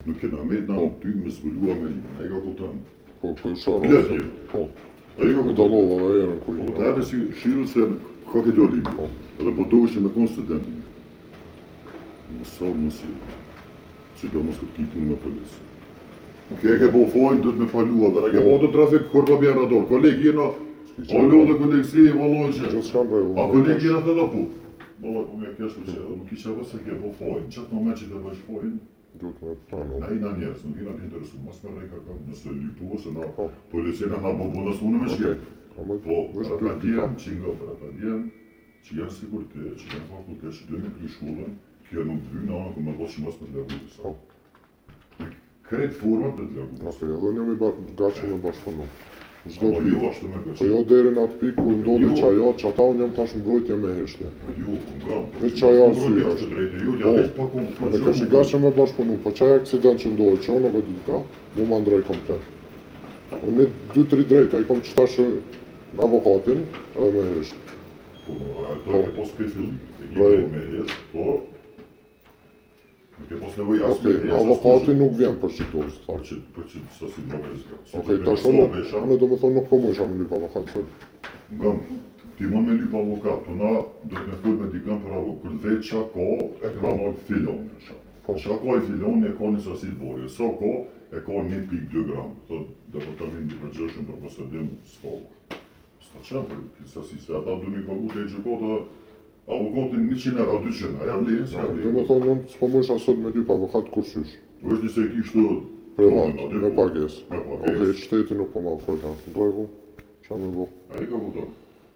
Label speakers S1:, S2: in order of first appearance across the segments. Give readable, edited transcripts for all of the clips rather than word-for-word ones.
S1: Nuk kena me na ty me zbulua me një, e ka kuptan.
S2: Po, po, shara.
S1: Bledje.
S2: Po.
S1: E ka
S2: Me
S1: kuptan.
S2: dalova dhe erën ku
S1: Po,
S2: i.
S1: të edhe si shiru se ka ke djali. Edhe po do ishte me konë studentin. Mësor mësi. Që do mos këtë kitin me policë. Ke po fojnë, dhëtë me falua, dhe ke po të trafik kur pa bjerë ador. Kolegë jena, o lo dhe kolegë si, valoj që.
S2: Gjithë s'kam regu.
S1: A kolegë jena të da pu. Valoj, po me kesh përse, edhe nuk isha vëse ke po fojnë. Qatë moment që të bësh fojnë,
S2: Duhet me planu.
S1: na i na njerës, nuk jena të interesu. Mas me rejka kam nëse lypu, ose na policina na bobo nësë unë me shkje. Po, ata djemë që nga për ata djemë, që janë sigur të, që janë fakultet, që dhe me kry shkollën, kjo nuk të vynë, anë ku me bëtë që mas me të legu të sa. Kretë format dhe të legu të sa.
S2: Ok, edhe një me gaqë me bashkëpunu. Zdo
S1: Po
S2: pikë.
S1: jo ashtu me
S2: Po
S1: kështë.
S2: jo deri në atë pikë ku ndodhi qaja, që ata unë jam tash mbrojtje me heshtje.
S1: Jo, nga.
S2: Me qaja arsye
S1: është
S2: është.
S1: drejtë, jo,
S2: Po,
S1: ja vetë pa konë.
S2: edhe ka që gaqë me bashkëpunu, po qaj aksident që ndodhi që unë e dita, mu ma ndrej komplet. Unë 2-3 drejta, i kom qëtash avokatin edhe me heshtje.
S1: Po, ato e pos për fillim. E një
S2: Bravo.
S1: drejtë me jesë, po. Nuk e pos nevoj asë
S2: Okej, avokati nuk vjen për që to, së
S1: Për
S2: thash.
S1: që sa si droga e zga.
S2: Okej, tash unë do me thonë nuk po mu isha me lyp avokat, se
S1: Nga, ti më me lyp avokat, po na do të me thuj me dikën për avokat, kur vetë qa ko, e ka në filon. Qa ko e filon e ka një sasi të borje, sa ko e ka 1,2 gram. Thot, dhe po të vinë një përgjëshën për posedim s'ka. S'ta qenë për këtë sasi, se ata du një pagu të e gjykota avokatin 100 euro, 200, aja vlenë, s'ka
S2: do
S1: vlenë.
S2: me thonë unë s'po mu isha sot me lyp avokat kursysh.
S1: është një se kishtë
S2: Privat, me pages.
S1: Me
S2: Okej,
S1: pages.
S2: shteti nuk po ma ofrojta. Ndregu, qa me bo.
S1: A i ka kupton.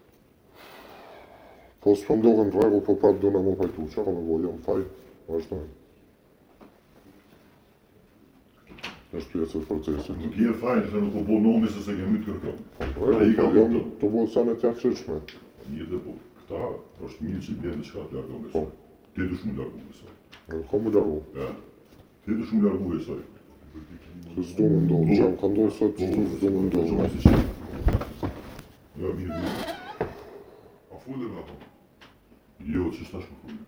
S2: Po s'po ndohen rregu, po prap do në mu pajtu, qa ka me bo, jam faj, vazhdojnë. Është pjesë e procesit.
S1: Nuk je fajnë se nuk po bo nomi se se kemi të kërkëm. A i
S2: Rregu,
S1: ka
S2: po jam
S1: kupton.
S2: të bo sa në tja qëshme.
S1: Një dhe po, këta është mirë që bjerë në qka të largon
S2: Po.
S1: besoj. Ti dush mu largon besoj.
S2: Ka mu largu.
S1: Ja. Ti dush mu largon besoj.
S2: Se s'do më ndohë, që jam ka ndohë sot, që s'do më ndohë.
S1: Ja, mirë, mirë. A fulle me ato? Jo, që shtash më fulle.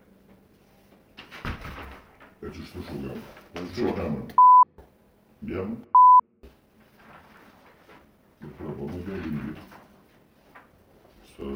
S1: E që shtu shumë jam. Që jam? Jam? Po nuk jam një. Se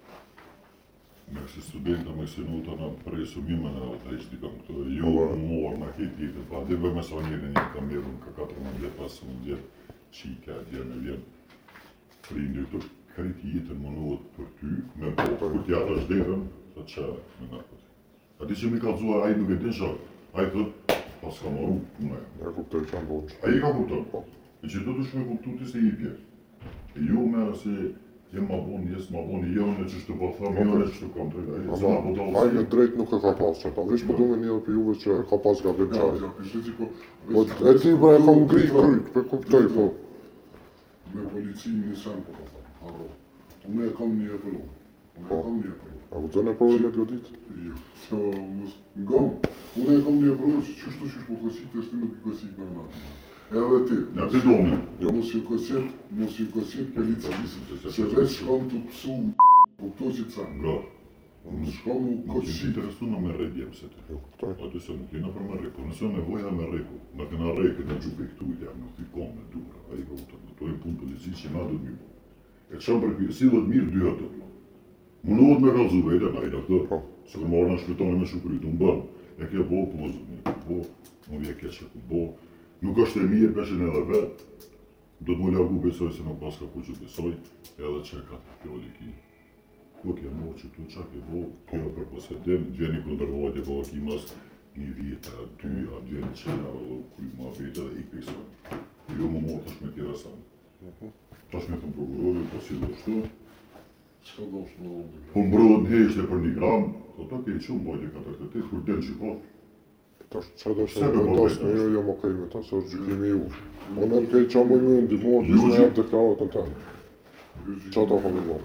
S1: me si studenta me si nuta në presu mime në të ishti kam këtë jo morë në këtë jetët, pa dhe bëjme sa njëri një kam merë ka 14 vjetë, 15 vjetë, qika, dje me vjenë. Prindë të kretë jetën më nuhet për ty, me po, kur t'ja të shdetën, të që me në këtë. A ti që mi ka zua, a i nuk e din shak, a i thët, pas ka maru puna e.
S2: E kuptoj që jam bo që.
S1: A i ka kupton, e që do të shme kuptu ti se i pjerë. E jo me se jem ma bon, jes ma bon, jone që shtu po thëmë, jone që shtu kam të rejtë, se na po
S2: Ama,
S1: dalë
S2: ajme drejt nuk e ka pas që ta. Vesh po du me një për juve që e ka pas gabim qaj. Po, e ti pra e kam ngri kryt, për kuptoj, po.
S3: Me policinë një sen po të thëmë, arro. Unë e kam një e përru. Unë e kam një e përru.
S2: A u zënë e problemet jo ditë?
S3: Jo, që ngam. Unë e kam një e përru që qështu qështu po kësit, e shti nuk i kësit në në. Edhe ti.
S1: Ja, ti do me.
S3: Mos ju kësit policisë. Se veç shkam të pësu, po këto që të sanë.
S1: Nga,
S3: Unë shkam u
S1: nuk që
S3: kësit.
S1: interesu në me rejtë jem se të.
S2: Jo, kuptoj.
S1: A të se nuk jena për me rejtë, por nëse nevoja me rejtë, në këna rejtë në gjupe këtu i jam, nuk t'i kom në dura, a i ka kupton, to e punë policisë që na do të një po. E që për pjesë, si dhe të mirë dy ato. Munohet me kalzu vejtë, na i da këtë,
S2: Po.
S1: se kërë marrë në shpitane me shukryt, unë bënë, e ke bo, pozë, më vje keqe ku bo, nuk është e mirë, peshin edhe vetë, do të më largu besoj se nuk pas ka ku që besoj, edhe që ka të fjoli ki. Ku ke morë që tu qa ke bo, kjo për posedim, dvjeni kundërvojt e bëha ki mas një vjetë, 2, a dvjeni qena, kuj ma vete dhe i pesoj. Jo më morë tash me tjera sanë. Tash me thëmë prokurorin, po si do shtu,
S3: Qka do shtë në unë?
S1: po mbrodhën heshte për 1 gram, thot okej, që më bojtë e 48, kur del që po,
S2: Tash që do
S1: Se
S2: që
S1: me
S2: me
S1: po
S2: tas
S1: vetë,
S2: me jo, jam okej me ta, se është gjykimi ju. Unë e kej qa më një ndihmohet,
S1: Jo,
S2: ishme
S1: që-
S2: jam deklarat në ta. Qa ta po me bo?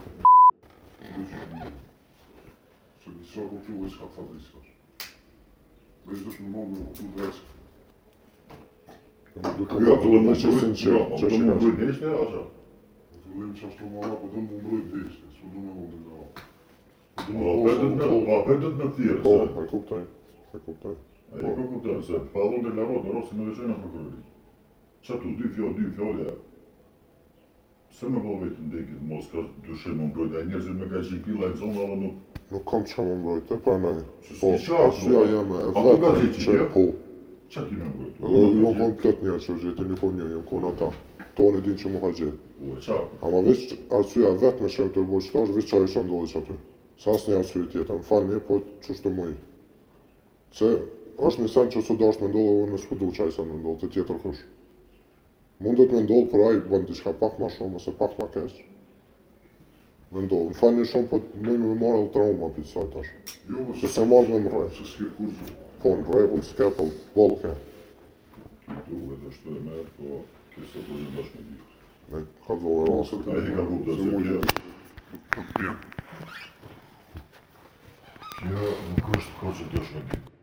S3: Se disa po që veç ka thadë iskash. Veç dësh më mëmë në këtu veç.
S2: Duke
S1: ja,
S2: me
S1: të
S2: duhe
S1: më
S2: me që
S1: bojtë,
S2: sinqer,
S1: ja,
S2: që
S1: po të më
S2: shkash.
S1: bojtë heshte, aqa.
S3: Fillim që ashtu më po dëmë më mbrojt veshte, su du me më dhe
S1: Po, apetët me thirë,
S2: Po,
S1: se
S2: e kuptoj, e kuptoj.
S1: A i kako kupton, se pallon della ruota rossa me veç në prokurorit. Qa tu, dy fjallë, se më bëve të ndekit, mos ka dyshim më mbrojt, a njerëzit me ka qenë pilla e zonë, edhe
S2: Nuk kam që më mbrojtë, pra nej.
S1: Se
S2: Po,
S1: s'ki qartë,
S2: arsyeja jeme e
S1: A të
S2: vetme
S1: gazetë
S2: që
S1: jo?
S2: po.
S1: qa ti me mbrojt?
S2: Edhe jo kam plot njerë që gjithë, një po një, jam kon ata. Tonë e din që më ka gjithë.
S1: U e qartë.
S2: Ama veç arsyeja vetme që jam të bëjë qëta është veç qa isha ndodhë që aty. Sa asë një arsye tjetër, më falni, po që shtë mëj. Se është një sen që së dashtë me ndodhë edhe në s'kudu qa isha me ndodhë të tjetër kush. Mundet me ndodhë për ajë bën diçka pak ma shumë ose pak ma keq. Me ndodhë, më falni shumë, po mëj me marrë edhe trauma për sa tash.
S3: Jo,
S2: Se se marrë me më rrë.
S3: se s'ke kurse.
S2: Po në regull, s'ke po bolë ke.
S1: Tu edhe shtu e merë, po kesa të një bashkë me gjithë.
S2: Ne ka dhollë e rasët.
S1: A i ka kuptuar se kjo nuk është ka që të është me gjithë.